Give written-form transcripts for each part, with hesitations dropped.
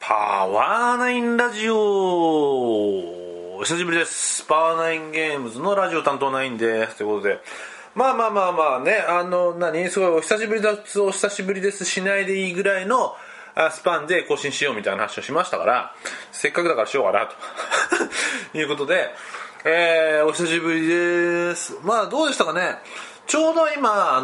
パワーナインラジオ、お久しぶりです。パワーナインゲームズのラジオ担当ナインですということで、まあね、すごいお久しぶりですしないでいいぐらいのスパンで更新しようみたいな話をしましたから、せっかくだからしようかなということで、お久しぶりです。まあどうでしたかね。ちょうど今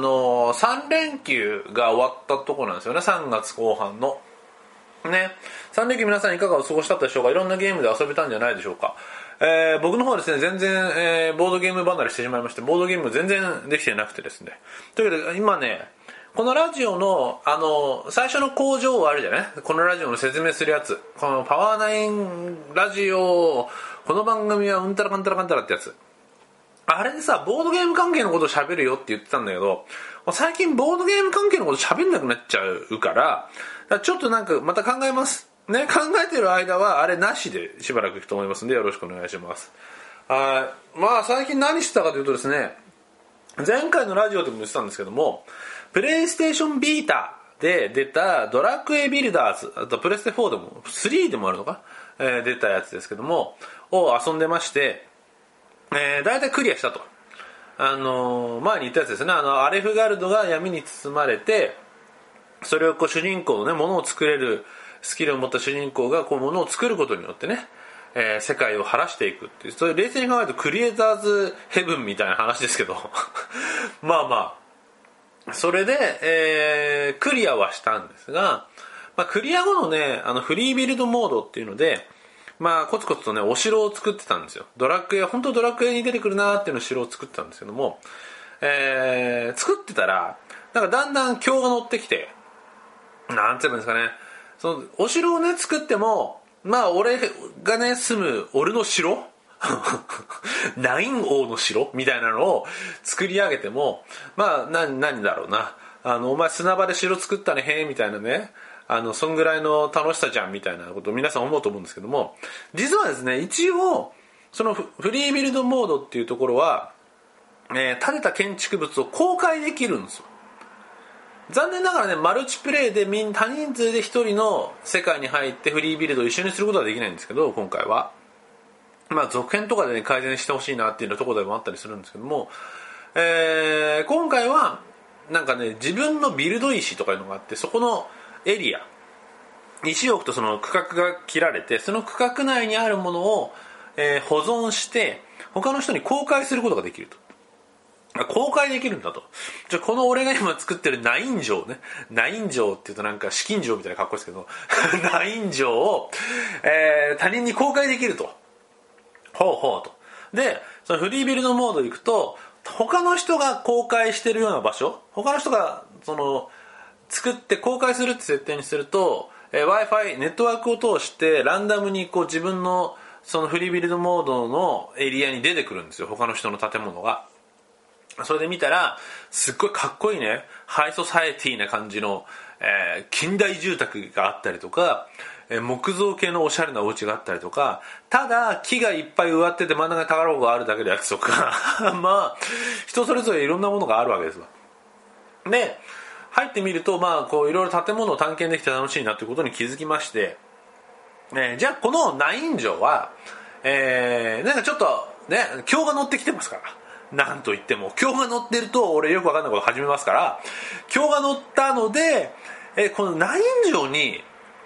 3連休が終わったところなんですよね。3月後半のね、3連休皆さんいかがお過ごしだったでしょうか。いろんなゲームで遊べたんじゃないでしょうか。僕の方はですね、全然、ボードゲーム離れしてしまいまして、ボードゲーム全然できてなくてですね。というわけで今ね、このラジオの最初の工場あるじゃない。このラジオの説明するやつ、このパワーナインラジオ、この番組はうんたらかんたらかんたらってやつ、あれでさ、ボードゲーム関係のことを喋るよって言ってたんだけど、最近ボードゲーム関係のこと喋んなくなっちゃうから、ちょっとなんかまた考えますね。考えてる間はあれなしでしばらくいくと思いますんで、よろしくお願いします。まあ最近何してたかというとですね、前回のラジオでも言ってたんですけども、プレイステーションビータで出たドラクエビルダーズ、あとプレステ4でも3でもあるのか、出たやつですけどもを遊んでまして、だいたいクリアしたと。前に言ったやつですね。アレフガルドが闇に包まれて、それをこう主人公のね、物を作れるスキルを持った主人公がこう物を作ることによってね、世界を晴らしていくっていう、それ冷静に考えるとクリエイターズヘブンみたいな話ですけどまあそれで、クリアはしたんですが、クリア後のね、フリービルドモードっていうので、コツコツとね、お城を作ってたんですよ。本当ドラクエに出てくるなーっていうのを城を作ってたんですけども、作ってたら、なんかだんだん強が乗ってきて、なんて言うんですかね、そのお城をね作っても、俺がね住む俺の城ナイン王の城みたいなのを作り上げても、何だろうな、お前砂場で城作ったねへーみたいなね、そんぐらいの楽しさじゃんみたいなことを皆さん思うと思うんですけども、実はですね、一応そのフリービルドモードっていうところは、建てた建築物を公開できるんですよ。残念ながらね、マルチプレイで多人数で一人の世界に入ってフリービルドを一緒にすることはできないんですけど、今回は続編とかでね改善してほしいなっていうところでもあったりするんですけども、今回はなんかね、自分のビルド石とかいうのがあって、そこのエリア、石を置くとその区画が切られて、その区画内にあるものを、保存して他の人に公開することができると。公開できるんだと。じゃあこの俺が今作ってるナイン城ね、ナイン城って言うとなんか資金城みたいな格好ですけどナイン城を、他人に公開できると。ほうと。で、そのフリービルドモード行くと、他の人が公開してるような場所、他の人がその作って公開するって設定にすると、Wi-Fi ネットワークを通してランダムにこう自分のそのフリービルドモードのエリアに出てくるんですよ、他の人の建物が。それで見たらすっごいかっこいいね、ハイソサエティな感じの、近代住宅があったりとか、木造系のおしゃれなお家があったりとか、ただ木がいっぱい植わってて真ん中に宝箱があるだけのやつとか人それぞれいろんなものがあるわけですわ。で入ってみると、こういろいろ建物を探検できて楽しいなということに気づきまして、じゃあこのナイン城は、なんかちょっとね、強が乗ってきてますから、なんといっても強が乗ってると俺よくわかんないこと始めますから、強が乗ったので、このナイン城に、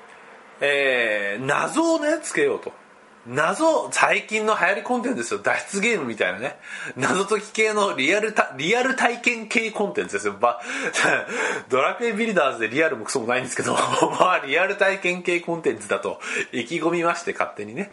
謎をねつけようと。最近の流行りコンテンツですよ。脱出ゲームみたいなね、謎解き系のリアル体験系コンテンツですよ。ドラクエビルダーズでリアルもクソもないんですけどリアル体験系コンテンツだと意気込みまして、勝手にね。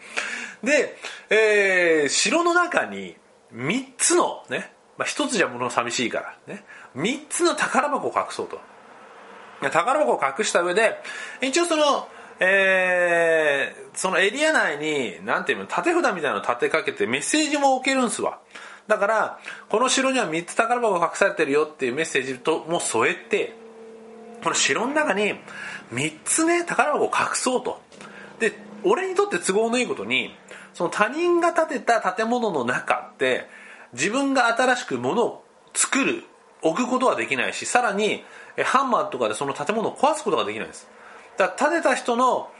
で、城の中に3つのね、1つじゃ物寂しいからね、3つの宝箱を隠そうと。宝箱を隠した上で、一応そのエリア内になんていうの、縦札みたいなのを立てかけてメッセージも置けるんすわ。だからこの城には3つ宝箱が隠されてるよっていうメッセージとも添えて、この城の中に3つね宝箱を隠そうと。で、俺にとって都合のいいことに、その他人が建てた建物の中って自分が新しく物を置くことはできないし、さらにハンマーとかでその建物を壊すことができないんです。だから建てた人の、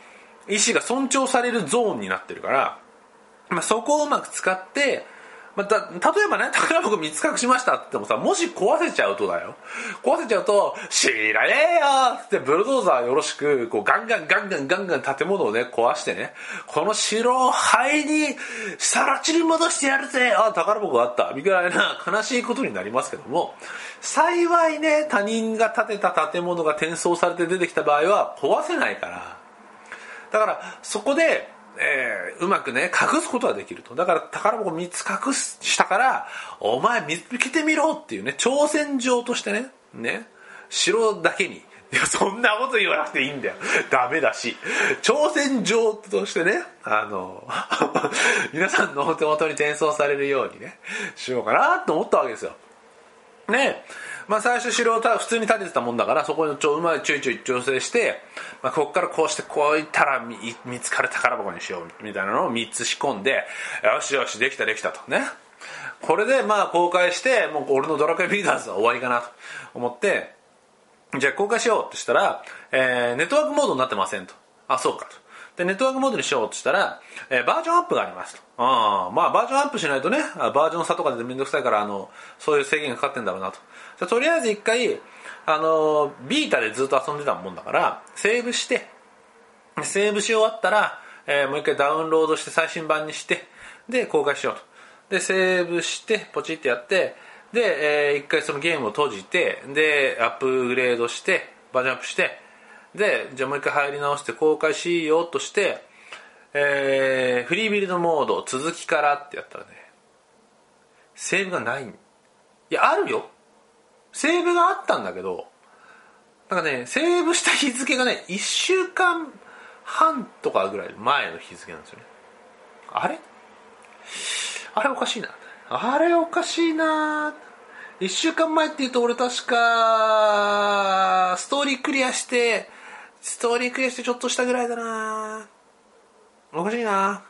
意思が尊重されるゾーンになってるから、そこをうまく使って、例えばね、宝箱3つ隠しましたって言ってもさ、もし壊せちゃうとだよ。壊せちゃうと、知らねえよってブルドーザーよろしく、こうガンガン建物をね、壊してね、この城を灰にさら地に戻してやるぜ、宝箱があった、みたいな悲しいことになりますけども、幸いね、他人が建てた建物が転送されて出てきた場合は壊せないから、だからそこで、うまくね隠すことができると。だから宝箱3つ隠したから、お前見つけてみろっていうね、挑戦状としてね城だけに、いやそんなこと言わなくていいんだよ、ダメだし、挑戦状としてね皆さんのお手元に転送されるようにねしようかなと思ったわけですよね。最初城を普通に建ててたもんだから、そこにうまいちょいちょい調整して、ここからこうしてこういったら見つかる宝箱にしようみたいなのを3つ仕込んで、よしよしできたとね。これで公開して、もう俺のドラクエビーダーズは終わりかなと思って、じゃあ公開しようとしたら、ネットワークモードになってませんと。そうかと。でネットワークモードにしようとしたら、バージョンアップがありますと。バージョンアップしないとね、バージョン差とかでめんどくさいから、そういう制限がかかってんだろうなと。とりあえず一回ビータでずっと遊んでたもんだから、セーブし終わったら、もう一回ダウンロードして最新版にして、で公開しようと。でセーブしてポチってやって、で、一回そのゲームを閉じて、でアップグレードしてバージョンアップして、でじゃあもう一回入り直して公開しようとして、フリービルドモード続きからってやったらね、セーブがない。いやあるよ、セーブがあったんだけど、なんかねセーブした日付がね1週間半とかぐらい前の日付なんですよね。あれおかしいな、1週間前って言うと、俺確かストーリークリアしてちょっとしたぐらいだな。おかしい、今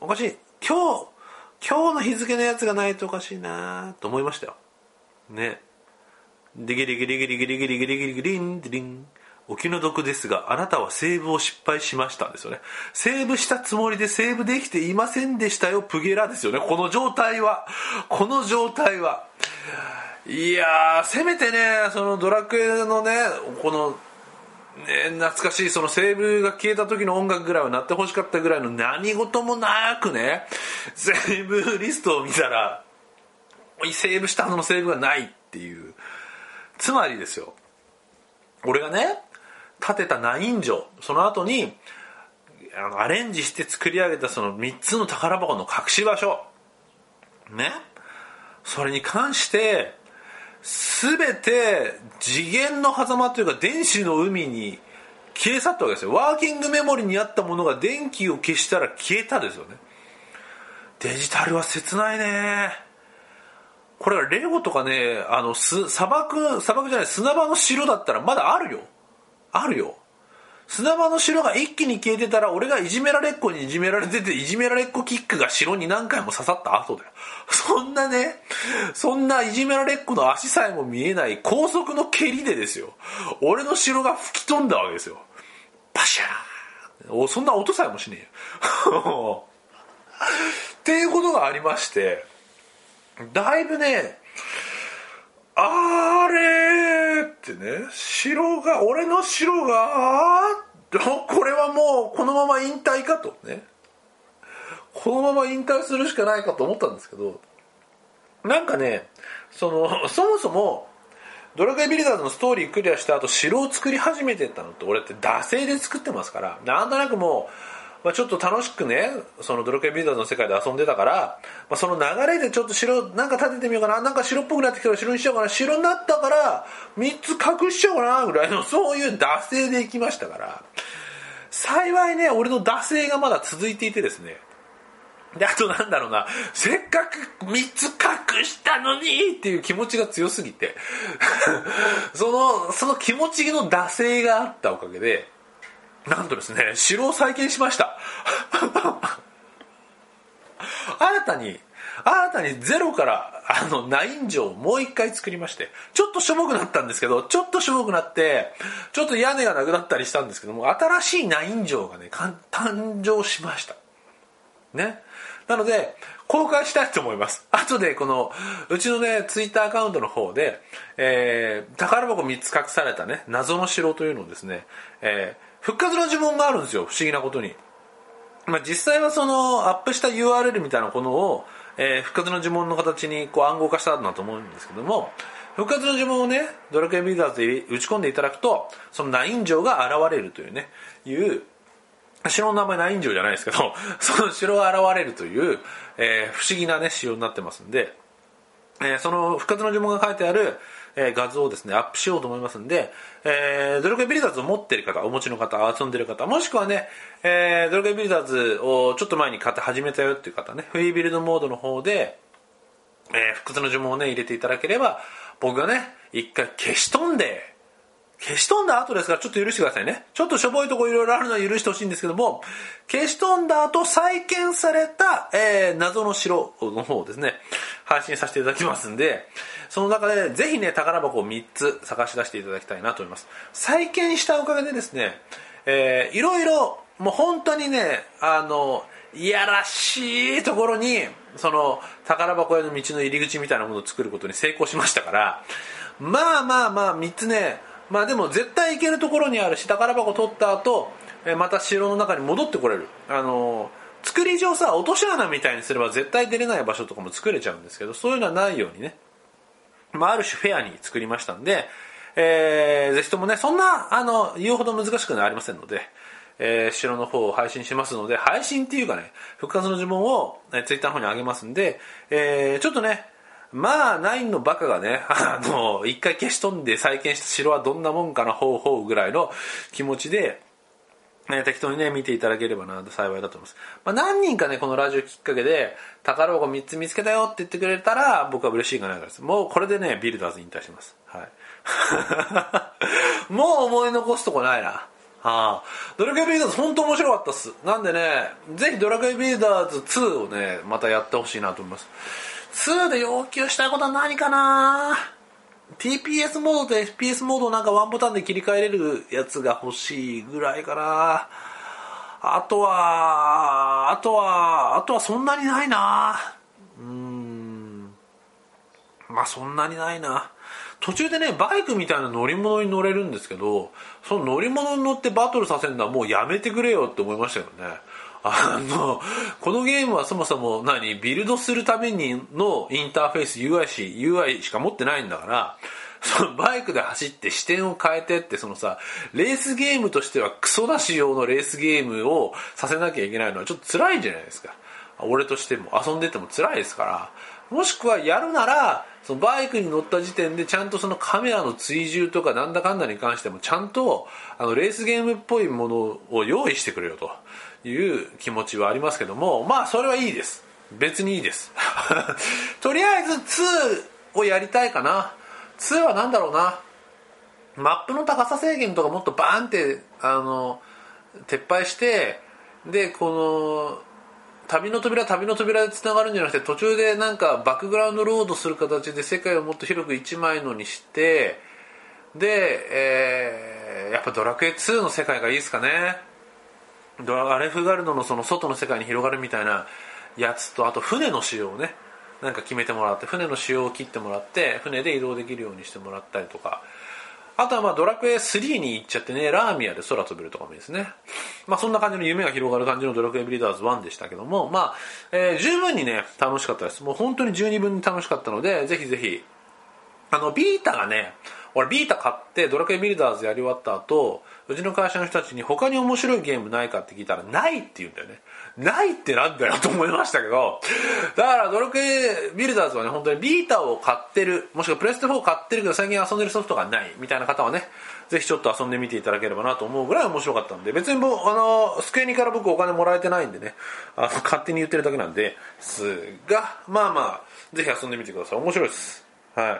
日の日付のやつがないとおかしいなと思いましたよね。でギリギリン、お気の毒ですがあなたはセーブを失敗しましたですよね。セーブしたつもりでセーブできていませんでしたよ、プゲラですよね。この状態はいやー、せめてね、そのドラクエのね、このね、懐かしいそのセーブが消えた時の音楽ぐらいは鳴ってほしかったぐらいの、何事もなくね、セーブリストを見たらセーブしたのセーブがないっていう。つまりですよ、俺がね建てたナイン城、その後にアレンジして作り上げたその3つの宝箱の隠し場所ね、それに関して全て次元の狭間というか電子の海に消え去ったわけですよ。ワーキングメモリにあったものが電気を消したら消えたですよね。デジタルは切ないね。これがレゴとかね、砂漠じゃない、砂場の城だったらまだあるよ。砂場の城が一気に消えてたら、俺がいじめられっ子にいじめられてて、いじめられっ子キックが城に何回も刺さった後だよ。そんないじめられっ子の足さえも見えない高速の蹴りでですよ、俺の城が吹き飛んだわけですよ。パシャー、そんな音さえもしねえよっていうことがありまして、だいぶね、あれってね、俺の城がこれはもうこのまま引退かとね、このまま引退するしかないかと思ったんですけど、なんかね、そもそもドラクエビルダーズのストーリークリアした後城を作り始めてったのって、俺って惰性で作ってますから、なんとなくもう、ちょっと楽しくね、そのドラクエビルダーズの世界で遊んでたから、その流れでちょっと城なんか建ててみようかな、なんか城っぽくなってきたら城にしようかな、城になったから3つ隠しちゃおうかなぐらいの、そういう惰性で行きましたから、幸いね、俺の惰性がまだ続いていてですね。で、あとなんだろうな、せっかく3つ隠したのにっていう気持ちが強すぎてその気持ちの惰性があったおかげで、なんとですね、城を再建しました新たに新たにゼロからナイン城をもう一回作りまして、ちょっとしょぼくなったんですけど、ちょっとしょぼくなってちょっと屋根がなくなったりしたんですけども、新しいナイン城がね誕生しましたね。なので公開したいと思います。後でこのうちのねツイッターアカウントの方で、宝箱3つ隠されたね謎の城というのをですね、復活の呪文があるんですよ、不思議なことに。実際はそのアップした URL みたいなものを、復活の呪文の形にこう暗号化したんだと思うんですけども、復活の呪文をねドラクエビルダーズで打ち込んでいただくと、そのナイン城が現れるというね、城の名前ナイン城じゃないですけど、その城が現れるという、不思議なね城になってますんで、その復活の呪文が書いてある、画像をですねアップしようと思いますんで、ドラクエビルダーズを持っている方、お持ちの方、遊んでる方、もしくはね、ドラクエビルダーズをちょっと前に買って始めたよっていう方ね、フリービルドモードの方で、復活の呪文をね入れていただければ、僕がね一回消し飛んだ後ですから、ちょっと許してくださいね。ちょっとしょぼいとこいろいろあるのは許してほしいんですけども、消し飛んだ後再建された、謎の城の方をですね配信させていただきますんで、その中でぜひね宝箱を3つ探し出していただきたいなと思います。再建したおかげでですね、いろいろもう本当にねいやらしいところにその宝箱への道の入り口みたいなものを作ることに成功しましたから、まあ3つね、でも絶対行けるところにあるし、宝箱取った後また城の中に戻ってこれる、作り上さ落とし穴みたいにすれば絶対出れない場所とかも作れちゃうんですけど、そういうのはないようにね、ある種フェアに作りましたんで、ぜひともねそんな言うほど難しくはありませんので、城の方を配信しますので、配信っていうかね復活の呪文を、ツイッターの方に上げますんで、ちょっとねナインのバカがね一回消し飛んで再建した城はどんなもんかなほうぐらいの気持ちで、適当にね見ていただければな幸いだと思います。何人かねこのラジオきっかけで宝箱3つ見つけたよって言ってくれたら僕は嬉しいかなと思います。もうこれでねビルダーズ引退します。はいもう思い残すとこないな。ドラクエビルダーズ本当面白かったっす。なんでねぜひドラクエビルダーズ2をねまたやってほしいなと思います。2で要求したいことは何かな。 TPS モードと FPS モードをなんかワンボタンで切り替えれるやつが欲しいぐらいかな。あとはそんなにないな。そんなにないな。途中でねバイクみたいな乗り物に乗れるんですけど、その乗り物に乗ってバトルさせるのはもうやめてくれよって思いましたよね。このゲームはそもそもビルドするためにのインターフェース UI しか持ってないんだから、そのバイクで走って視点を変えてって、そのさレースゲームとしてはクソ出し用のレースゲームをさせなきゃいけないのはちょっと辛いじゃないですか。俺としても遊んでても辛いですから、もしくはやるならそのバイクに乗った時点でちゃんとそのカメラの追従とかなんだかんだに関してもちゃんとレースゲームっぽいものを用意してくれよという気持ちはありますけども、それはいいです。別にいいですとりあえず2をやりたいかな。2はなんだろうな、マップの高さ制限とかもっとバーンって撤廃して、でこの旅の扉でつながるんじゃなくて、途中でなんかバックグラウンドロードする形で世界をもっと広く一枚のにして、で、やっぱドラクエ2の世界がいいですかね。アレフガルドのその外の世界に広がるみたいなやつと、あと船の仕様をねなんか決めてもらって、船の仕様を切ってもらって船で移動できるようにしてもらったりとか、あとはドラクエ3に行っちゃってね、ラーミアで空飛べるとかもいいですね。そんな感じの夢が広がる感じのドラクエビルダーズ1でしたけども、十分にね楽しかったです。もう本当に十二分に楽しかったので、ぜひぜひビータがね、俺ビータ買ってドラクエビルダーズやり終わった後、うちの会社の人たちに他に面白いゲームないかって聞いたらないって言うんだよね。ないってなんだよと思いましたけど、だからドラクエビルダーズはね本当にビータを買ってる、もしくはプレステ4買ってるけど最近遊んでるソフトがないみたいな方はね、ぜひちょっと遊んでみていただければなと思うぐらい面白かったんで、別にスクエニから僕お金もらえてないんでね、勝手に言ってるだけなんですが、ぜひ遊んでみてください。面白いです。はい。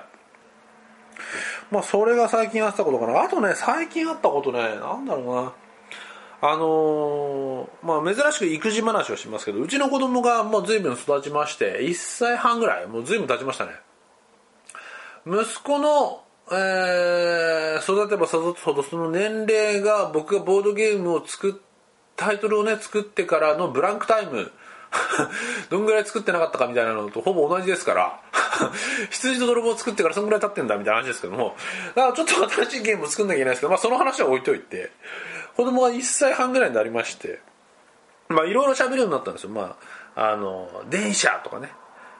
それが最近あったことかな。あとね最近あったことね、なんだろうな、 珍しく育児話をしますけど、うちの子供がもう随分育ちまして、1歳半ぐらい、もう随分経ちましたね。息子の、育てば育つほどその年齢が、僕がボードゲームをタイトルをね作ってからのブランクタイムどんぐらい作ってなかったかみたいなのとほぼ同じですから羊と泥棒を作ってからそんぐらい経ってんだみたいな話ですけども、だからちょっと新しいゲームを作んなきゃいけないですけど、その話は置いといて、子供が1歳半ぐらいになりまして、いろいろ喋るようになったんですよ。電車とかね、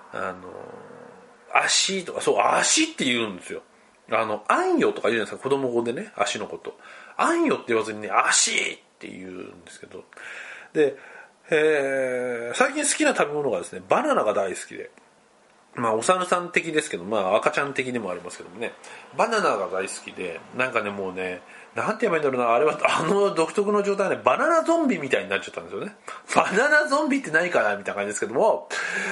足とか、そう足って言うんですよ。あんよとか言うじゃないですか、子供語でね、足のこと。あんよって言わずにね、足って言うんですけど、で、最近好きな食べ物がですね、バナナが大好きで、お猿さん的ですけど、赤ちゃん的でもありますけどもね、バナナが大好きで、なんかね、もうね、なんて言えばいいんだろうな、あれは独特の状態で、バナナゾンビみたいになっちゃったんですよね。バナナゾンビって何かなみたいな感じですけども、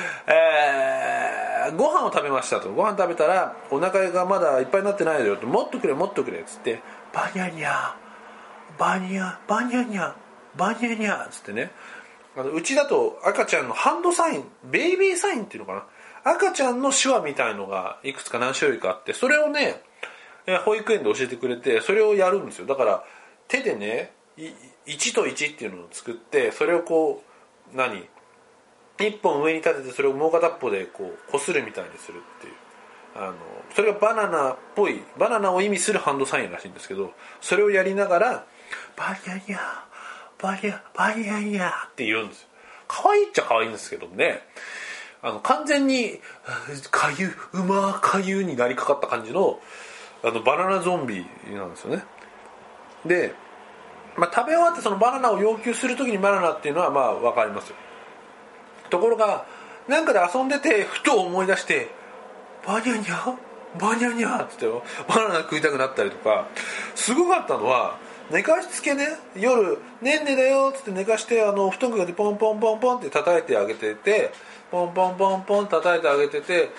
ご飯を食べましたと。ご飯食べたらお腹がまだいっぱいになってないよと、もっとくれもっとくれっつって、バニャニャバニャバニャニャバニャニャっつってね、うちだと赤ちゃんのハンドサイン、ベイビーサインっていうのかな、赤ちゃんの手話みたいのがいくつか何種類かあって、それをね保育園で教えてくれて、それをやるんですよ。だから手でね1と1っていうのを作って、それをこう一本上に立てて、それをもう片っぽでこう擦るみたいにするっていう、それがバナナっぽい、バナナを意味するハンドサインらしいんですけど、それをやりながらバニャニャバニャバニャニャって言うんですよ。可愛いっちゃ可愛いんですけどね、完全にかゆかゆになりかかった感じのバナナゾンビなんですよね。で、食べ終わってそのバナナを要求するときにバナナっていうのは分かりますよ。ところがなんかで遊んでてふと思い出して、バニャニャバニャニャって言ってバナナ食いたくなったりとか、すごかったのは、寝かしつけね、夜ねんねだよって寝かして、布団かけてポンポンポンポンって叩いてあげてて、ポンポンポンポン叩いてあげてて、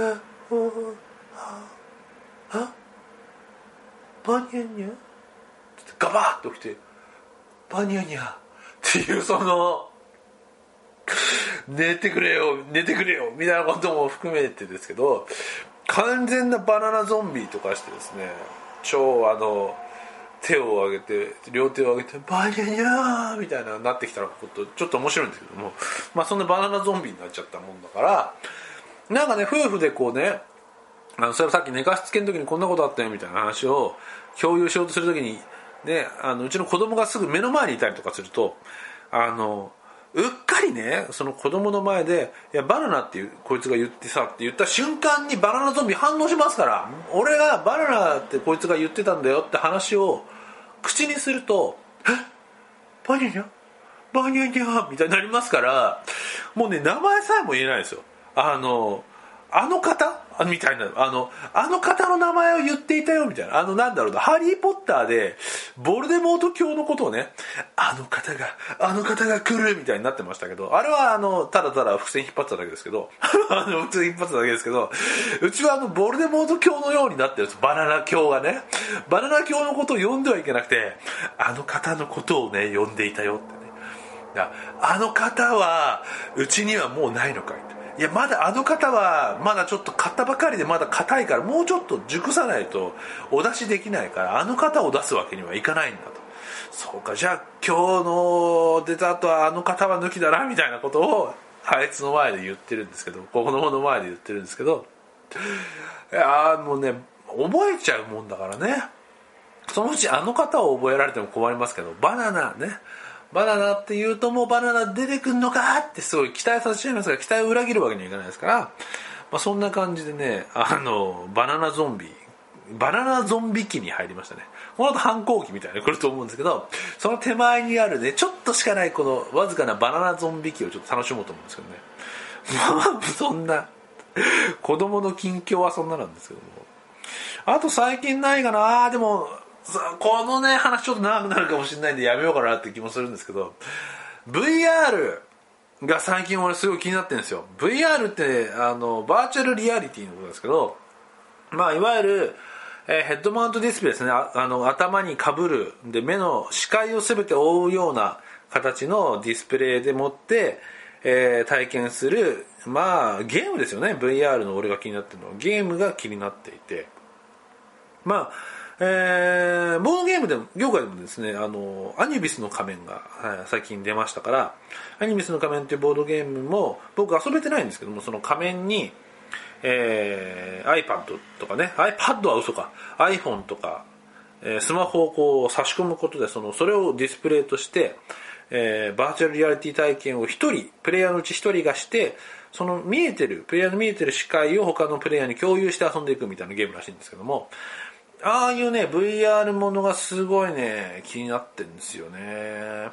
バニャニャってガバッと起きて、バニャニャっていう、その寝てくれよ寝てくれよみたいなことも含めてですけど、完全なバナナゾンビとかしてですね、超手を上げて、両手を上げてバニャニャーみたいななってきたらことちょっと面白いんですけども、そんなバナナゾンビになっちゃったもんだから、なんかね、夫婦でこうね、それさっき寝かしつけの時にこんなことあったよみたいな話を共有しようとする時にね、うちの子供がすぐ目の前にいたりとかすると、うっかりね、その子供の前で、いやバナナっていうこいつが言ってさって言った瞬間にバナナゾンビ反応しますから、俺がバナナってこいつが言ってたんだよって話を口にすると、バニャニャバニャニャみたいになりますから、もうね、名前さえも言えないですよ。あの方みたいな、あの方の名前を言っていたよみたいな、なんだろうな、ハリーポッターでボルデモート教のことをね、あの方が来るみたいになってましたけど、あれはただただ伏線引っ張ってただけですけど普通引っ張ってただけですけど、うちはボルデモート教のようになってるんです。バナナ教がね、バナナ教のことを呼んではいけなくて、あの方のことをね呼んでいたよってね。あの方はうちにはもうないのかいと。いや、まだあの方はまだちょっと買ったばかりでまだ硬いから、もうちょっと熟さないとお出しできないから、あの方を出すわけにはいかないんだと。そうか、じゃあ今日の出た後はあの方は抜きだなみたいなことをあいつの前で言ってるんですけど、子供の前で言ってるんですけど、いやもうね、覚えちゃうもんだからね。そのうちあの方を覚えられても困りますけど、バナナね、バナナって言うともうバナナ出てくんのかってすごい期待させちゃいますが、期待を裏切るわけにはいかないですから、そんな感じでね、バナナゾンビ期に入りましたね。この後反抗期みたいなの来ると思うんですけど、その手前にあるね、ちょっとしかないこのわずかなバナナゾンビ期をちょっと楽しもうと思うんですけどね。そんな子供の近況はそんななんですけども、あと最近ないかな。でもこのね話ちょっと長くなるかもしれないんでやめようかなって気もするんですけど、 VR が最近俺すごい気になってるんですよ。 VR ってバーチャルリアリティのことですけど、いわゆるヘッドマウントディスプレイですね。頭に被るで目の視界を全て覆うような形のディスプレイでもって、体験するゲームですよね。 VR の俺が気になってるのはゲームが気になっていて、ボードゲームでも業界でもですね、アニビスの仮面が、最近出ましたから、アニビスの仮面っていうボードゲームも僕遊べてないんですけども、その仮面に、iPad とかね、iPad は嘘か、iPhone とか、スマホをこう差し込むことでそれをディスプレイとして、バーチャルリアリティ体験をプレイヤーのうち一人がして、そのプレイヤーの見えてる視界を他のプレイヤーに共有して遊んでいくみたいなゲームらしいんですけども、ああいうね VR ものがすごいね気になってるんですよね。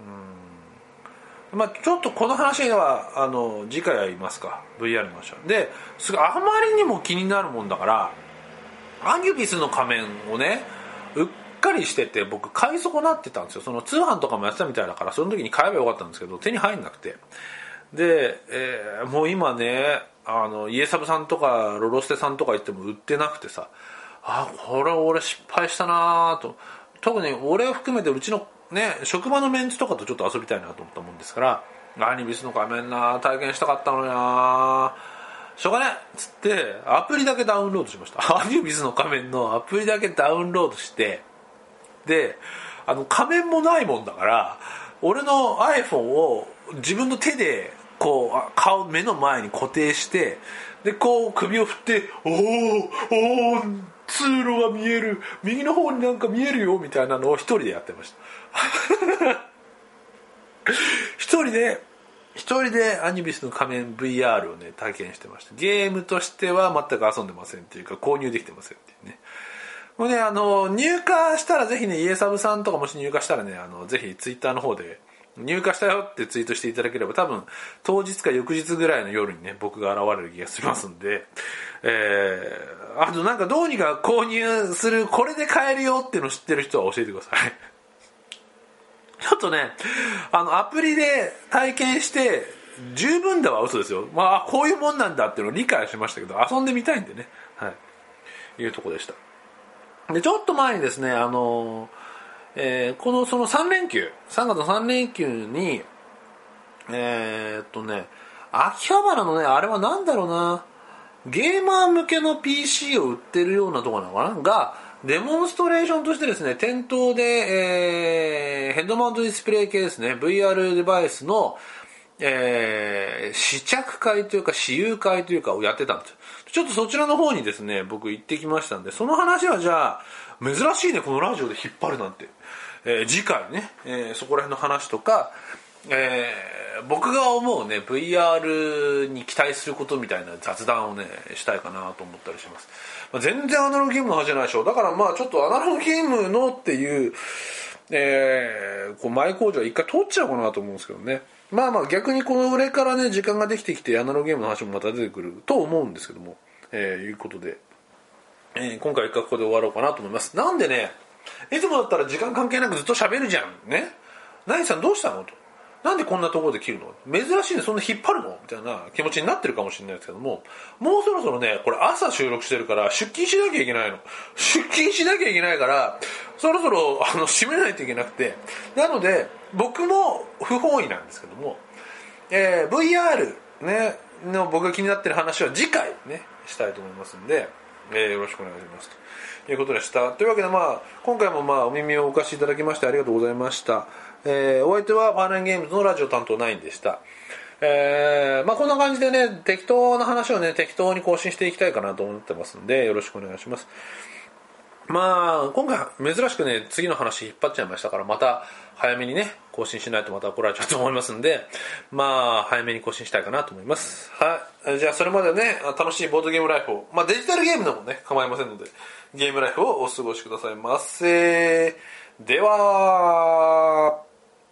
ちょっとこの話は次回やりますか。 VR の話はですごいあまりにも気になるもんだから、アニビスの仮面をねうっかりしてて、僕買い損なってたんですよ。その通販とかもやってたみたいだから、その時に買えばよかったんですけど手に入んなくて、で、もう今ねイエサブさんとかロロステさんとか行っても売ってなくてさ、これ俺失敗したなと。特に俺を含めてうちのね職場のメンツとかとちょっと遊びたいなと思ったもんですから、アニビスの仮面な体験したかったのにな、しょうがないっつってアプリだけダウンロードしました。アニビスの仮面のアプリだけダウンロードして、で仮面もないもんだから俺の iPhone を自分の手でこう目の前に固定して、でこう首を振って、おー通路が見える、右の方になんか見えるよみたいなのを一人でやってました一人でアニビスの仮面 VR をね体験してました。ゲームとしては全く遊んでませんっていうか、購入できてませんっていうね。もうね入荷したらぜひね、イエサブさんとかもし入荷したらねぜひツイッターの方で入荷したよってツイートしていただければ、多分当日か翌日ぐらいの夜にね僕が現れる気がしますんで、あとなんかどうにか購入する、これで買えるよっていうのを知ってる人は教えてくださいちょっとねアプリで体験して十分では嘘ですよ。こういうもんなんだっていうのを理解しましたけど、遊んでみたいんでね、いうとこでした。でちょっと前にですねその3連休、3月の3連休に秋葉原のね、あれはなんだろうな、ゲーマー向けの PC を売ってるようなところなのかなが、デモンストレーションとしてですね、店頭で、ヘッドマウントディスプレイ系ですね、 VR デバイスの、試着会というか試遊会というかをやってたんですよ。ちょっとそちらの方にですね僕行ってきましたんで、その話はじゃあ珍しいねこのラジオで引っ張るなんて、次回ね、そこら辺の話とか、僕が思うね VR に期待することみたいな雑談をねしたいかなと思ったりします。全然アナログゲームの話じゃないでしょ。だからちょっとアナログゲームのっていう、前工場は一回取っちゃうかなと思うんですけどね。逆にこれからね時間ができてきてアナログゲームの話もまた出てくると思うんですけども、いうことで、今回一回ここで終わろうかなと思います。なんでね、いつもだったら時間関係なくずっと喋るじゃんね。ナイさんどうしたのと、なんでこんなところで切るの、珍しいね、そんな引っ張るのみたいな気持ちになってるかもしれないですけども、もうそろそろねこれ朝収録してるから出勤しなきゃいけないからそろそろ締めないといけなくて、なので僕も不本意なんですけども、VR ねの僕が気になってる話は次回ねしたいと思いますんで、よろしくお願いしますということでした。というわけで今回もお耳をお貸しいただきましてありがとうございました。お相手はファーナインゲームズのラジオ担当9でした。こんな感じでね適当な話をね適当に更新していきたいかなと思ってますんで、よろしくお願いします。今回珍しくね次の話引っ張っちゃいましたから、また早めにね更新しないとまた怒られちゃうと思いますんで、早めに更新したいかなと思います。じゃあそれまでね楽しいボードゲームライフを、デジタルゲームでもね構いませんのでゲームライフをお過ごしくださいませ。では